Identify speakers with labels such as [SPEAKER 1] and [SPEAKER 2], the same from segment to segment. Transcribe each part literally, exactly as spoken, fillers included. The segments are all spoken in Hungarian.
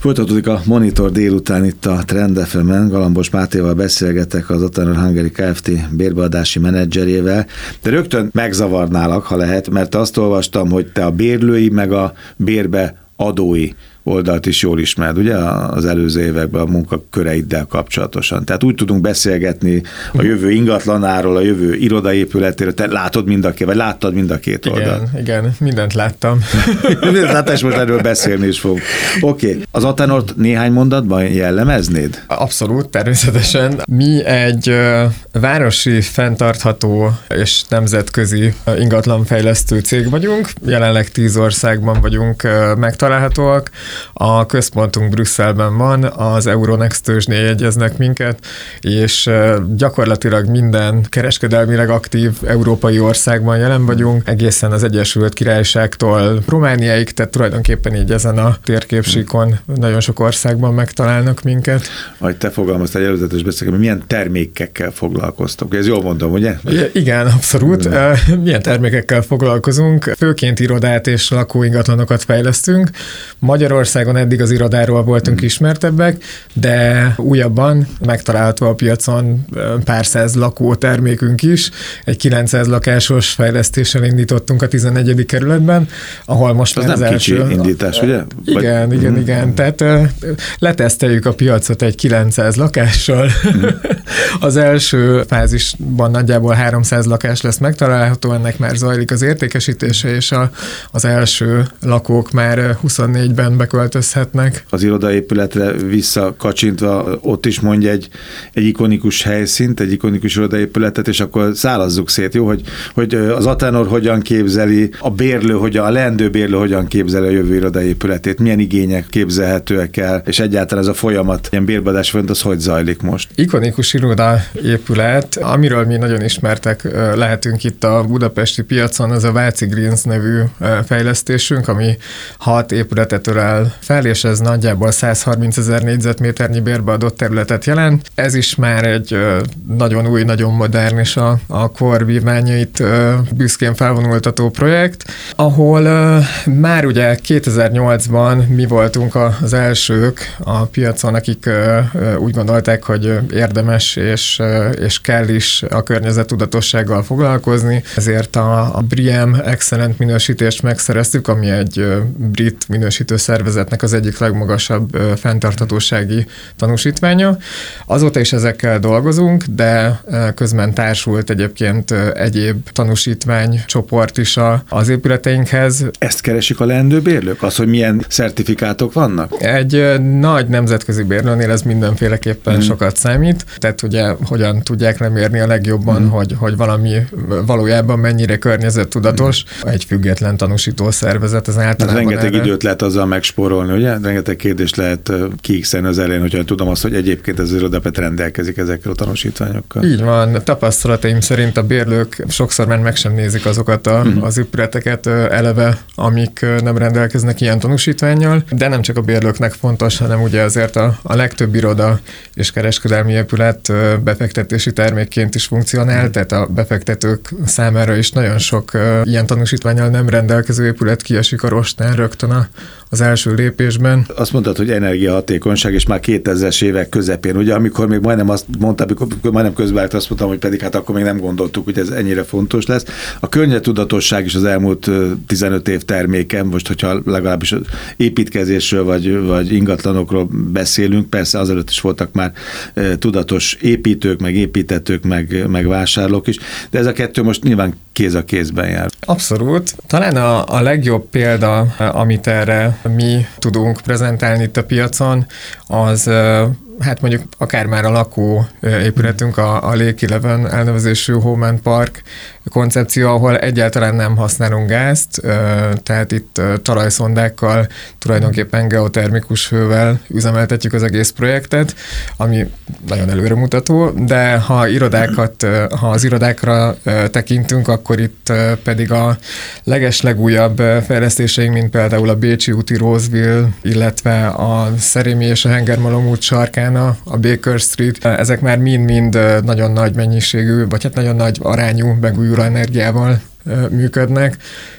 [SPEAKER 1] Folytatódik a Monitor délután itt a Trend ef emen. Galambos Mátéval beszélgetek, az Ottanor Hungary Kft. Bérbeadási menedzserével. De rögtön megzavarnálak, ha lehet, mert azt olvastam, hogy te a bérlői meg a bérbe adói oldalt is jól ismered, ugye, az előző években a munkaköreiddel kapcsolatosan. Tehát úgy tudunk beszélgetni a jövő ingatlanáról, a jövő irodaépületéről. Te látod mind a két, vagy láttad mind a két oldalt?
[SPEAKER 2] Igen, igen, mindent láttam.
[SPEAKER 1] Mindent láttál, és most erről beszélni is fogunk. Oké, okay. Az Ottanort néhány mondatban jellemeznéd?
[SPEAKER 2] Abszolút, természetesen. Mi egy uh, városi, fenntartható és nemzetközi uh, ingatlanfejlesztő cég vagyunk. Jelenleg tíz országban vagyunk uh, megtalálhatóak. A központunk Brüsszelben van, az Euronext tőzsdén jegyeznek minket, és gyakorlatilag minden kereskedelmileg aktív európai országban jelen vagyunk, egészen az Egyesült Királyságtól Romániáig, tehát tulajdonképpen így ezen a térképsíkon nagyon sok országban megtalálnak minket.
[SPEAKER 1] Ahogy te fogalmaztál egy előzetes beszélgetésben, milyen termékekkel foglalkoztok? Ez jól mondom, ugye?
[SPEAKER 2] Igen, abszolút. Milyen termékekkel foglalkozunk? Főként irodát és lakóingatlanokat fejlesztünk. Magyarországon eddig az irodáról voltunk hmm. ismertebbek, de újabban megtalálható a piacon pár száz lakótermékünk is. Egy kilencszáz lakásos fejlesztéssel indítottunk a tizennegyedik kerületben, ahol most
[SPEAKER 1] az
[SPEAKER 2] már az
[SPEAKER 1] nem
[SPEAKER 2] első...
[SPEAKER 1] kicsi indítás, ugye?
[SPEAKER 2] Igen, Vagy... igen, hmm. igen. Tehát uh, leteszteljük a piacot egy kilencszáz lakással. Hmm. Az első fázisban nagyjából háromszáz lakás lesz megtalálható, ennek már zajlik az értékesítése, és a, az első lakók már huszonnégyben beköltözhetnek. Az
[SPEAKER 1] irodaépületre visszakacsintva, ott is mondja egy, egy ikonikus helyszínt, egy ikonikus irodaépületet, és akkor szálazzuk szét, jó, hogy, hogy az Ottanor hogyan képzeli, a bérlő, hogyan, a leendő bérlő hogyan képzeli a jövő irodaépületét, milyen igények képzelhetőek el, és egyáltalán ez a folyamat, ilyen bérbeadás folyamat, az hogy zajlik most?
[SPEAKER 2] Ikonikus irodaépület, amiről mi nagyon ismertek lehetünk itt a budapesti piacon, az a Váci Greens nevű fejlesztésünk, ami hat épületet ölel fel, és ez nagyjából százharmincezer négyzetméternyi bérbeadott területet jelent. Ez is már egy nagyon új, nagyon modern és a, a kor vívmányait büszkén felvonultató projekt, ahol már ugye kétezer-nyolcban mi voltunk az elsők a piacon, akik úgy gondolták, hogy érdemes és, és kell is a környezettudatossággal foglalkozni, ezért a, a B R I A M Excellent minősítést megszereztük, ami egy brit minősítő szervezetnek az egyik legmagasabb fenntarthatósági tanúsítványa. Azóta is ezekkel dolgozunk, de közben társult egyébként egyéb tanúsítványcsoport is az épületeinkhez.
[SPEAKER 1] Ezt keresik a leendő bérlők? Az, hogy milyen szertifikátok vannak?
[SPEAKER 2] Egy nagy nemzetközi bérlőnél ez mindenféleképpen mm. sokat számít. Tehát ugye hogyan tudják lemérni a legjobban, mm. hogy, hogy valami valójában mennyire környezettudatos. Mm. Egy független tanúsító szervezet az általában.
[SPEAKER 1] Ez rengeteg
[SPEAKER 2] erre...
[SPEAKER 1] időt lehet azzal megspórolni, ugye? Rengeteg kérdést lehet kiixelni az elején, hogyha tudom azt, hogy egyébként ez az irodapet rendelkezik ezekkel a tanúsítványokkal.
[SPEAKER 2] Így van. Tapasztalataim szerint a bérlők sokszor már meg sem nézik azokat a, mm. az épületeket eleve, amik nem rendelkeznek ilyen tanúsítvánnyal, de nem csak a bérlőknek fontos, hanem ugye azért a, a legtöbb iroda és kereskedelmi épület befektetési termékként is funkcionál, mm. tehát a befektetők számára is nagyon sok ilyen tanúsítvánnyal nem rendelkező épület kiesik a rostán rögtön a, az első lépésben.
[SPEAKER 1] Azt mondtad, hogy energiahatékonyság, és már kétezres évek közepén, ugye, amikor még majdnem azt mondtam, amikor majdnem közbeállt, azt mondtam, hogy pedig hát akkor még nem gondoltuk, hogy ez ennyire fontos lesz. A környezettudatosság is az elmúlt tizenöt év terméke, most, hogyha legalábbis építkezésről vagy, vagy ingatlanokról beszélünk, persze azelőtt is voltak már tudatos építők, meg építetők, meg, meg vásárlók is, de ez a kettő most nyilván kéz a kézben jár.
[SPEAKER 2] Abszolút. Talán a, a legjobb példa, amit erre mi tudunk prezentálni itt a piacon, az hát mondjuk akár már a lakóépületünk, a, a Lake Eleven elnevezésű Home and Park koncepció, ahol egyáltalán nem használunk gázt, tehát itt talajszondákkal, tulajdonképpen geotermikus hővel üzemeltetjük az egész projektet, ami nagyon előremutató, de ha irodákat, ha az irodákra tekintünk, akkor itt pedig a legeslegújabb fejlesztéseink, mint például a Bécsi úti Roseville, illetve a Szerémi és a Hengermalom út sarkán a Baker Street, ezek már mind-mind nagyon nagy mennyiségű, vagy hát nagyon nagy arányú megújuló energiával működnek.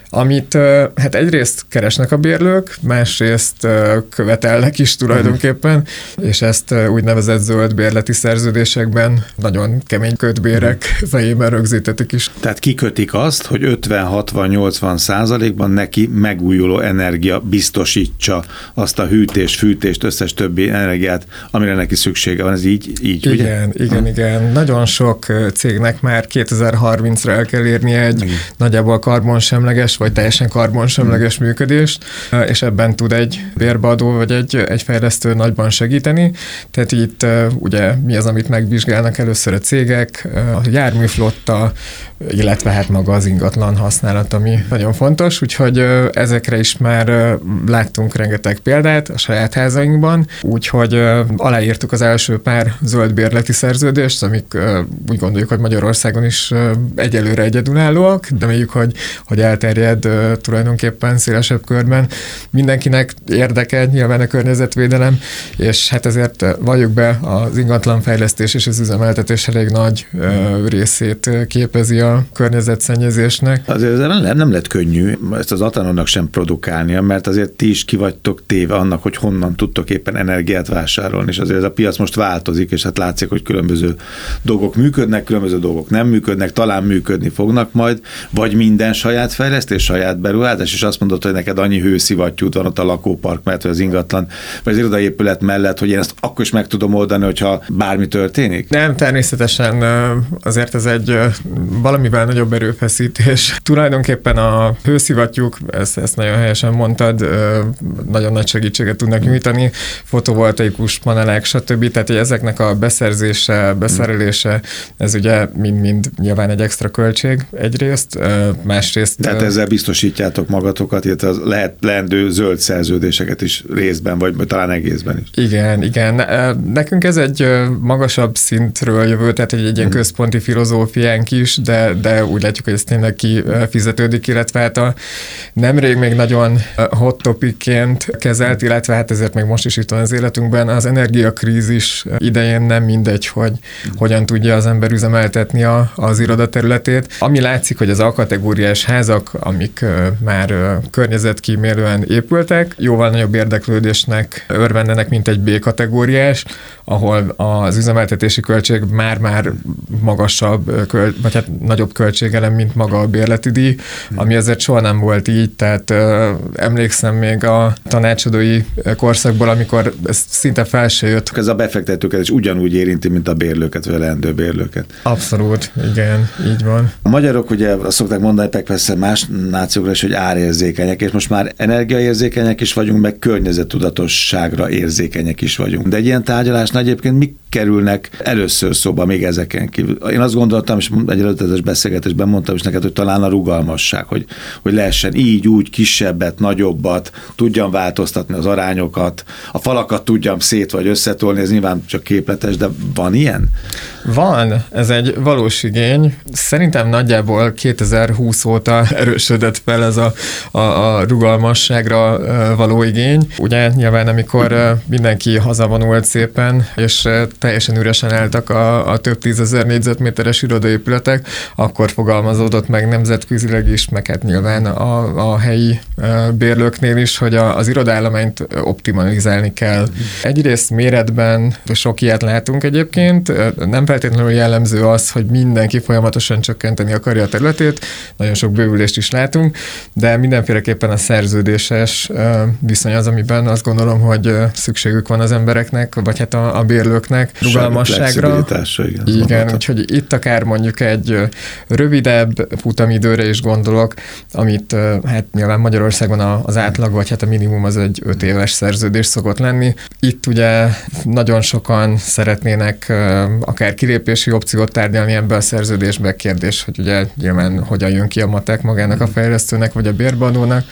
[SPEAKER 2] amit hát egyrészt keresnek a bérlők, másrészt követelnek is tulajdonképpen, uh-huh. és ezt úgynevezett zöld bérleti szerződésekben nagyon kemény kötbérek fejében rögzítetik is.
[SPEAKER 1] Tehát kikötik azt, hogy ötven, hatvan, nyolcvan százalékban neki megújuló energia biztosítsa azt a hűtés, fűtést, összes többi energiát, amire neki szüksége van. Ez így, így
[SPEAKER 2] igen, ugye? Igen, ha. igen. Nagyon sok cégnek már kétezer-harmincra el kell érni egy igen. nagyjából karbonsemleges, vagy teljesen karbonsemleges hmm. működést, és ebben tud egy bérbeadó, vagy egy, egy fejlesztő nagyban segíteni. Tehát itt ugye mi az, amit megvizsgálnak először a cégek, a járműflotta, illetve hát maga az ingatlan használat, ami nagyon fontos, úgyhogy ezekre is már láttunk rengeteg példát a saját házainkban, úgyhogy aláírtuk az első pár zöld bérleti szerződést, amik úgy gondoljuk, hogy Magyarországon is egyelőre egyedülállóak, de reméljük, hogy, hogy elterjed tulajdonképpen szélesebb körben. Mindenkinek érdeke nyilván a környezetvédelem, és hát ezért valljuk be, az ingatlanfejlesztés és az üzemeltetés elég nagy részét képezi a környezetszennyezésnek.
[SPEAKER 1] Azért nem, nem lett könnyű ezt az Atanonnak sem produkálnia, mert azért ti is ki vagytok téve annak, hogy honnan tudtok éppen energiát vásárolni, és azért ez a piac most változik, és hát látszik, hogy különböző dolgok működnek, különböző dolgok nem működnek, talán működni fognak majd, vagy minden saját fejlesztés, saját beruházás, és azt mondod, hogy neked annyi hőszivattyút van ott a lakópark, mert vagy az ingatlan, vagy az irodaépület mellett, hogy én ezt akkor is meg tudom oldani, hogyha bármi történik?
[SPEAKER 2] Nem, természetesen azért ez egy valamivel nagyobb erőfeszítés. Tulajdonképpen a hőszivattyúk, ezt, ezt nagyon helyesen mondtad, nagyon nagy segítséget tudnak nyújtani, fotovoltaikus panelek, stb. Tehát ezeknek a beszerzése, beszerelése, ez ugye mind-mind nyilván egy extra költség egyrészt, másrészt...
[SPEAKER 1] Tehát ezzel biztosítjátok magatokat, illetve az lehet leendő zöld szerződéseket is részben, vagy talán egészben is.
[SPEAKER 2] Igen, igen. Nekünk ez egy magasabb szintről jövő, tehát egy, egy ilyen központi filozófiánk is, de, de úgy látjuk, hogy ez tényleg kifizetődik, illetve hát a nemrég még nagyon hot topicként kezelt, illetve hát ezért még most is itt van az életünkben, az energiakrízis idején nem mindegy, hogy hogyan tudja az ember üzemeltetni a, az irodaterületét. Ami látszik, hogy az A-kategóriás házak, amik már környezetkímélően épültek, jóval nagyobb érdeklődésnek örvendenek, mint egy B-kategóriás, ahol az üzemeltetési költség már-már magasabb, vagy hát nagyobb költségelem, mint maga a bérleti díj, ami azért soha nem volt így, tehát ö, emlékszem még a tanácsadói korszakból, amikor ez szinte fel se jött.
[SPEAKER 1] Ez a befektetőket is ugyanúgy érinti, mint a bérlőket, vagy a leendő bérlőket.
[SPEAKER 2] Abszolút, igen, így van.
[SPEAKER 1] A magyarok ugye azt szokták mondani, persze más nációkra is, hogy árérzékenyek, és most már energiaérzékenyek is vagyunk, meg környezettudatosságra érzékenyek is vagyunk. De egy ilyen tárgyalásnál egyébként mik kerülnek először szóba még ezeken kívül? Én azt gondoltam, és egy előzetes beszélgetésben mondtam is neked, hogy talán a rugalmasság, hogy, hogy lehessen így, úgy, kisebbet, nagyobbat, tudjam változtatni az arányokat, a falakat tudjam szét vagy összetolni, ez nyilván csak képletes, de van ilyen?
[SPEAKER 2] Van, ez egy valós igény. Szerintem nagyjából kétezer-húsz óta erősödött fel ez a, a, a rugalmasságra való igény. Ugye nyilván, amikor mindenki hazavonult szépen, és teljesen üresen álltak a, a több tízezer négyzetméteres irodaépületek, akkor fogalmazódott meg nemzetközileg is, meg hát nyilván a, a helyi bérlőknél is, hogy a, az irodállományt optimalizálni kell. Egyrészt méretben sok ilyet látunk egyébként, nem feltétlenül jellemző az, hogy mindenki folyamatosan csökkenteni akarja a területét, nagyon sok bővülést is látunk, de mindenféleképpen a szerződéses viszony az, amiben azt gondolom, hogy szükségük van az embereknek, vagy hát a, a bérlőknek rugalmasságra.
[SPEAKER 1] Igen,
[SPEAKER 2] igen, úgyhogy itt akár mondjuk egy rövidebb futamidőre is gondolok, amit hát nyilván Magyarországon az átlag, vagy hát a minimum az egy öt éves szerződés szokott lenni. Itt ugye nagyon sokan szeretnének akár kilépési opciót tárgyalni ebbe a szerződésbe. Kérdés, hogy ugye nyilván hogyan jön ki a matek magának a fejlesztőnek, vagy a bérbeadónak,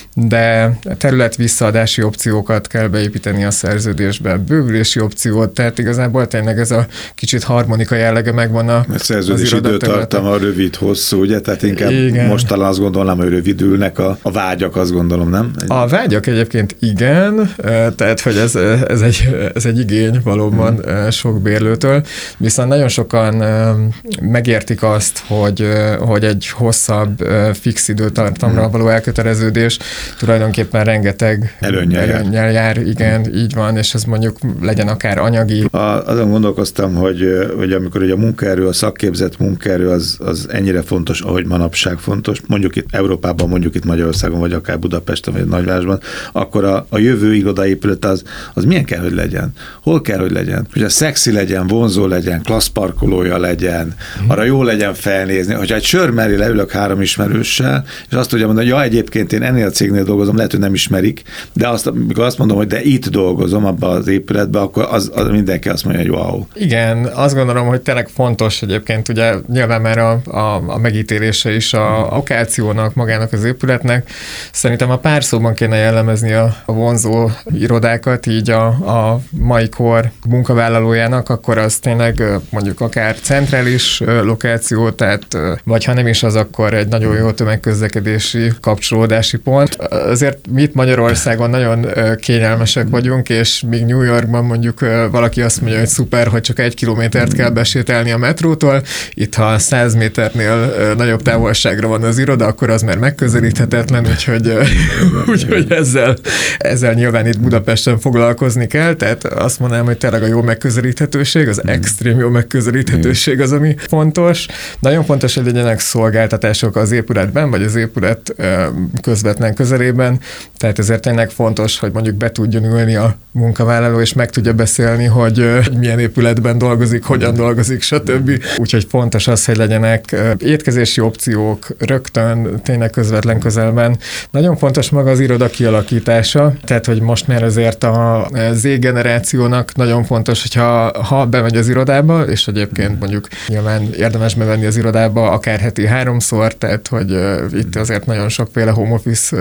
[SPEAKER 2] de terület visszaadási opciókat kell beépíteni a szerződésbe, bővülési opciót, tehát igazából tényleg ez a kicsit harmonika jellege megvan a,
[SPEAKER 1] a szerződés időtartama rövid, hosszú, ugye? Tehát inkább igen. Most talán azt gondolom, hogy rövidülnek a, a vágyak, azt gondolom, nem?
[SPEAKER 2] A vágyak egyébként igen, tehát hogy ez, ez, egy, ez egy igény valóban hmm. sok bérlőtől, viszont nagyon sokan megértik azt, hogy, hogy egy hosszabb fix időtartamra hmm. való elköteleződés tulajdonképpen rengeteg előnnyel jár. jár. jár. Igen, így van, és ez mondjuk legyen akár anyagi.
[SPEAKER 1] A, azon gondolkoztam, hogy, hogy amikor ugye a munkaerő, a szakképzett munkaerő az, az ennyire fontos, ahogy manapság fontos, mondjuk itt Európában, mondjuk itt Magyarországon, vagy akár Budapesten, vagy nagyvárosban, akkor a, a jövő irodaépület az, az milyen kell, hogy legyen? Hol kell, hogy legyen? Hogy a szexi legyen, vonzó legyen, klassz parkolója legyen, arra jó legyen felnézni. Hogyha egy sör mellé leülök három ismerőssel, és azt tudja mondani, hogy ja, egyébként én ennél a cégnél dolgozom, lehet, hogy nem ismerik, de azt, amikor azt mondom, hogy de itt dolgozom, abban az épületben, akkor az, az mindenki azt mondja, hogy wow.
[SPEAKER 2] Igen, azt gondolom, hogy tényleg fontos egyébként, ugye nyilván már a, a, a megítélése is a lokációnak, magának az épületnek. Szerintem a pár szóban kéne jellemezni a, a vonzó irodákat, így a, a mai kor munkavállalójának, akkor az tényleg mondjuk akár centrális lokáció, tehát vagy ha nem is az, akkor egy nagyon jó tömegközlekedési kapcsolódási pont. Azért mi itt Magyarországon nagyon kényelmesek vagyunk, és még New Yorkban mondjuk valaki azt mondja, hogy szuper, hogy csak egy kilométert kell besétálni a metrótól. Itt, ha száz méternél nagyobb távolságra van az iroda, akkor az már megközelíthetetlen, úgyhogy, úgyhogy ezzel, ezzel nyilván itt Budapesten foglalkozni kell, tehát azt mondanám, hogy tényleg a jó megközelíthetőség, az extrém jó megközelíthetőség az, ami fontos. Nagyon fontos, hogy legyenek szolgáltatások az épületben, vagy az épület közvetlen közelében, tehát ezért tényleg fontos, hogy mondjuk be tudjon ülni a munkavállaló, és meg tudja beszélni, hogy milyen épületben dolgozik, hogyan dolgozik, stb. Úgyhogy fontos az, hogy legyenek étkezési opciók rögtön, tényleg közvetlen közelben. Nagyon fontos maga az iroda kialakítása, tehát hogy most már azért a Z-generációnak nagyon fontos, hogyha ha bemegy az irodába, és egyébként mondjuk nyilván érdemes bevenni az irodába akár heti háromszor, tehát hogy itt azért nagyon sokféle home office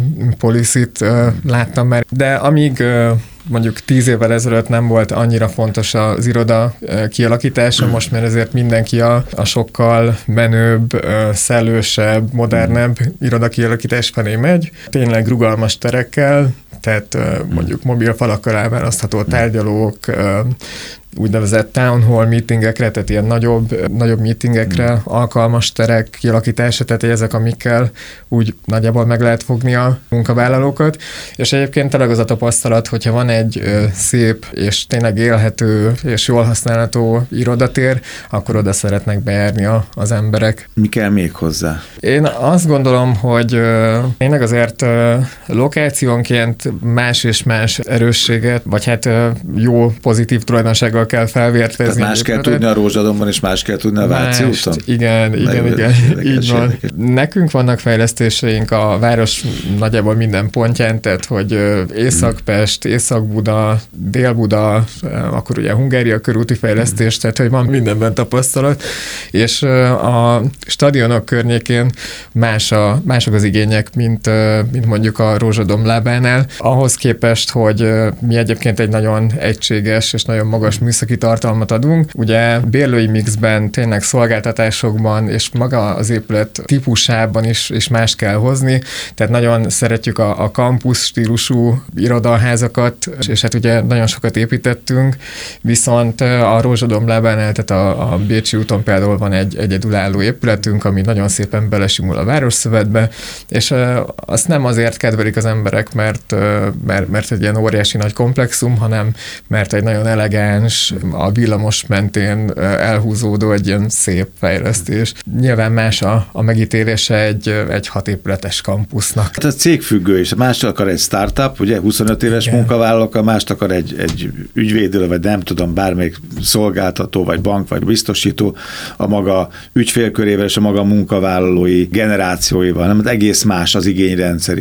[SPEAKER 2] policy-t láttam már, de amíg mondjuk tíz évvel ezelőtt nem volt annyira fontos az iroda kialakítása, most már ezért mindenki a, a sokkal menőbb, szellősebb, modernebb iroda kialakítás felé megy. Tényleg rugalmas terekkel, tehát mondjuk mobil falakkal elválasztható tárgyalók, úgynevezett town hall meetingekre, tehát ilyen nagyobb, nagyobb meetingekre mm. alkalmas terek kialakítása, tehát ezek, amikkel úgy nagyjából meg lehet fogni a munkavállalókat. És egyébként tényleg az a tapasztalat, hogyha van egy ö, szép és tényleg élhető és jól használható irodatér, akkor oda szeretnek bejárni a, az emberek.
[SPEAKER 1] Mi kell még hozzá?
[SPEAKER 2] Én azt gondolom, hogy ö, tényleg azért ö, lokációnként más és más erősséget, vagy hát ö, jó, pozitív tulajdonsággal kell felvértezni.
[SPEAKER 1] Tehát más kell tudni a Rózsadomban, és más kell tudni a Váci úton?
[SPEAKER 2] Igen, igen, igen, így van. Nekünk vannak fejlesztéseink a város nagyjából minden pontján, tehát hogy Észak-Pest, Észak-Buda, Dél-Buda, akkor ugye Hungária körúti fejlesztés, tehát hogy van mindenben tapasztalat, és a stadionok környékén más a, mások az igények, mint, mint mondjuk a Rózsadom lábánál. Ahhoz képest, hogy mi egyébként egy nagyon egységes és nagyon magas műszaki tartalmat adunk. Ugye bérlői mixben, tényleg szolgáltatásokban és maga az épület típusában is, is más kell hozni, tehát nagyon szeretjük a, a campus stílusú irodaházakat, és hát ugye nagyon sokat építettünk, viszont a Rózsadom lábánál, tehát a, a Bécsi úton például van egy egyedülálló épületünk, ami nagyon szépen belesimul a városszövetbe, és azt nem azért kedvelik az emberek, mert, mert, mert egy ilyen óriási nagy komplexum, hanem mert egy nagyon elegáns, a villamos mentén elhúzódó egy ilyen szép fejlesztés. Nyilván más a, a megítélése egy, egy hat épületes kampusznak.
[SPEAKER 1] Hát a cégfüggő is. Más akar egy startup, ugye huszonöt éves igen. munkavállalók, mást akar egy, egy ügyvédő, vagy nem tudom, bármelyik szolgáltató, vagy bank, vagy biztosító a maga ügyfélkörével és a maga munkavállalói generációival. Nem, egész más az igényrendszer is.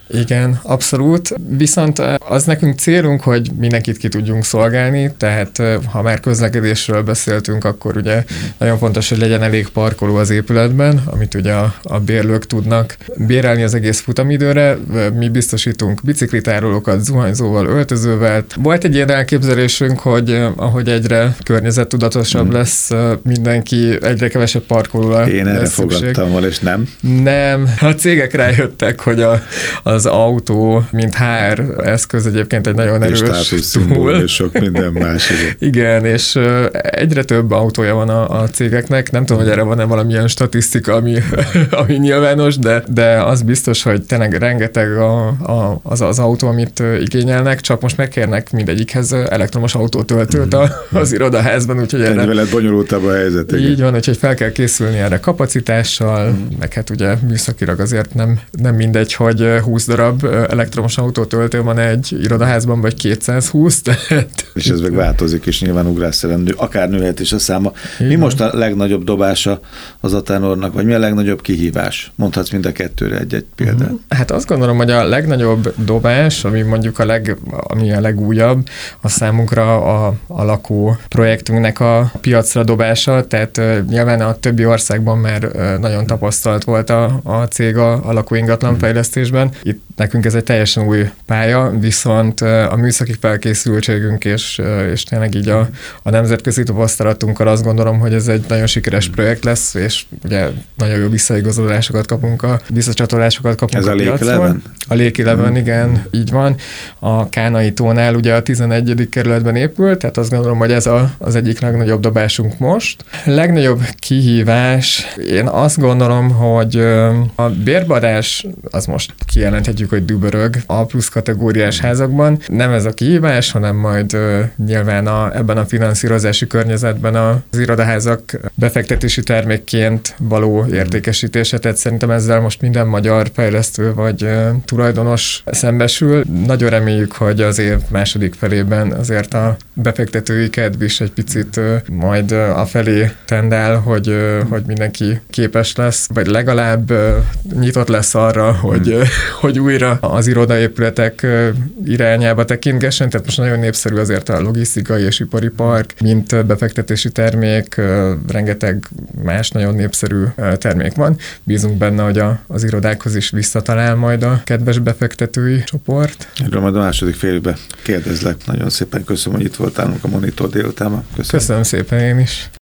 [SPEAKER 2] Igen, abszolút. Viszont az nekünk célunk, hogy mindenkit ki tudjunk szolgálni, tehát ha már közlekedésről beszéltünk, akkor ugye nagyon fontos, hogy legyen elég parkoló az épületben, amit ugye a, a bérlők tudnak bérelni az egész futamidőre. Mi biztosítunk biciklitárolókat, zuhanyzóval, öltözővel. Volt egy ilyen elképzelésünk, hogy ahogy egyre környezettudatosabb hmm. lesz mindenki, egyre kevesebb parkolóra
[SPEAKER 1] Én erre fogadtam volna, és nem?
[SPEAKER 2] Nem. A cégek rájöttek, hogy a, az autó, mint há er eszköz egyébként egy nagyon erős
[SPEAKER 1] túl. És sok minden más.
[SPEAKER 2] Igen, és egyre több autója van a, a cégeknek. Nem tudom, hogy erre van-e valamilyen statisztika, ami, ami nyilvános, de, de az biztos, hogy tényleg rengeteg a, a, az, az autó, amit igényelnek, csak most megkérnek mindegyikhez elektromos autótöltőt az irodaházban, úgyhogy erre...
[SPEAKER 1] Veled bonyolultabb a helyzet.
[SPEAKER 2] Így van, úgyhogy fel kell készülni erre kapacitással, mm. meg hát ugye műszakilag azért nem, nem mindegy, hogy húsz darab elektromos autótöltő van egy irodaházban, vagy kétszázhúsz. Tehát...
[SPEAKER 1] És ez meg változik, és nyilván ugrásszerűen nő, akár nőhet is a száma.
[SPEAKER 2] Így
[SPEAKER 1] mi
[SPEAKER 2] van.
[SPEAKER 1] most a legnagyobb dobása az Atenornak, vagy mi a legnagyobb kihívás? Mondhatsz mind a kettőre egy-egy példát. Uh-huh.
[SPEAKER 2] Hát azt gondolom, hogy a legnagyobb dobás, ami mondjuk a, leg, ami a legújabb, a számunkra a, a lakó projektünknek a piacra dobása, tehát uh, nyilván a többi országban már uh, nagyon tapasztalt volt a, a cég a, a lakóingatlan fejlesztésben. Itt nekünk ez egy teljesen új pálya, viszont uh, a műszaki felkészültségünk és, uh, és tényleg így a, a nemzetközi tapasztalatunkkal azt gondolom, hogy ez egy nagyon sikeres projekt lesz, és ugye nagyon jó visszaigazolásokat kapunk, a visszacsatolásokat kapunk
[SPEAKER 1] ez
[SPEAKER 2] a,
[SPEAKER 1] a
[SPEAKER 2] piacon. A Lake Eleven, igen, így van. A Kánai tónál ugye a tizenegyedik kerületben épült, tehát azt gondolom, hogy ez a, az egyik legnagyobb dobásunk most. Legnagyobb kihívás, én azt gondolom, hogy a bérbadás, az most kijelenthetjük, hogy dübörög a plusz kategóriás házakban. Nem ez a kihívás, hanem majd nyilván a, ebben a finanszírozási környezetben az irodaházak befektetési termékként való értékesítése, tehát szerintem ezzel most minden magyar fejlesztő vagy tulajdonos szembesül. Nagyon reméljük, hogy az év második felében azért a befektetői kedv is egy picit majd a felé tendál, hogy, hogy mindenki képes lesz, vagy legalább nyitott lesz arra, hogy, hmm. hogy újra az irodaépületek irányába tekintgessen, tehát most nagyon népszerű azért a logisztikai és ipari park, mint befektetési termék, rengeteg más nagyon népszerű termék van. Bízunk benne, hogy a, az irodákhoz is visszatalál majd a kedves befektetői csoport.
[SPEAKER 1] Erről majd a második félbe kérdezlek. Nagyon szépen köszönöm, hogy itt voltál a Monitor délután. Köszönöm.
[SPEAKER 2] Köszönöm szépen én is.